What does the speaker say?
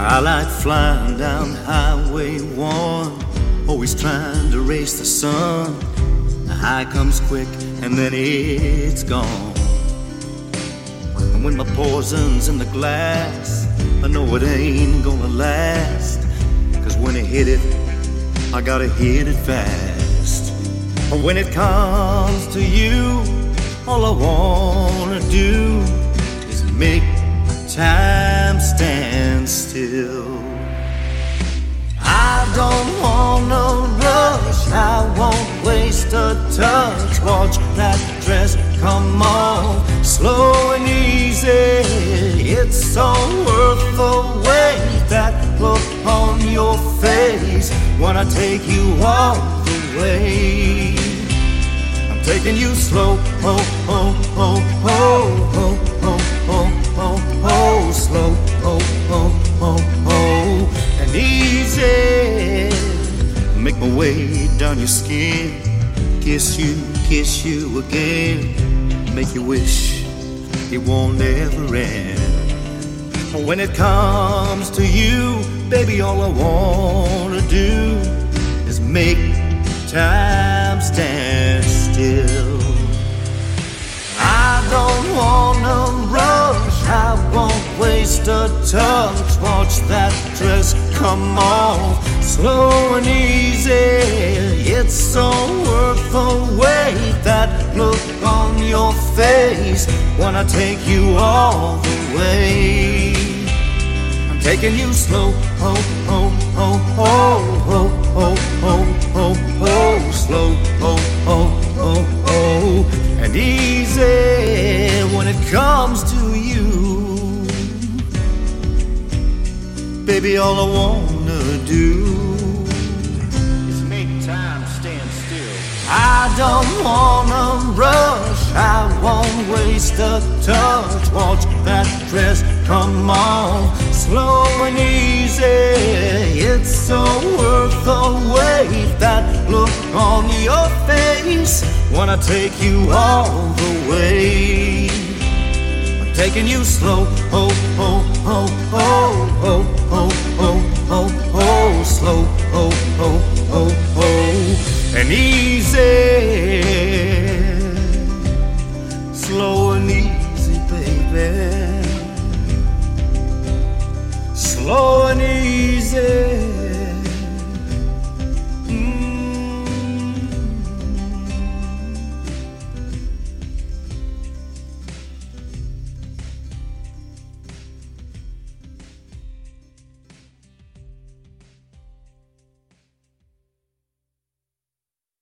I like flying down Highway 1, always trying to race the sun. The high comes quick and then it's gone. And when my poison's in the glass, I know it ain't gonna last. 'Cause when I hit it, I gotta hit it fast. And when it comes to you, all I wanna do is make time stand still. I don't wanna rush, I won't waste a touch. Watch that dress come off slow and easy. It's so worth the wait, that look on your face when I take you all the way. I'm taking you slow, oh, oh, oh, oh, oh, oh, oh, oh, oh, slow, oh, oh, oh, oh, and easy. Make my way down your skin, kiss you again, make you wish it won't ever end. When it comes to you, baby, all I wanna do is make time stand still. I don't wanna rush, I won't waste a touch. Watch that dress come off slow and easy. It's so worth the wait, that look on your face when I take you all the way. I'm taking you slow, oh, oh, oh, oh, oh, oh, oh, oh, oh, slow, oh, oh, oh, oh, and easy when it comes to you. Baby, all I wanna do is make time stand still. I don't wanna rush, I won't waste a touch. Watch that dress come on slow and easy. It's so worth the wait, that look on your face when I take you all the way. I'm taking you slow, oh, oh, oh, oh, oh, oh, oh, oh, oh, slow, oh, oh, oh, oh, and easy.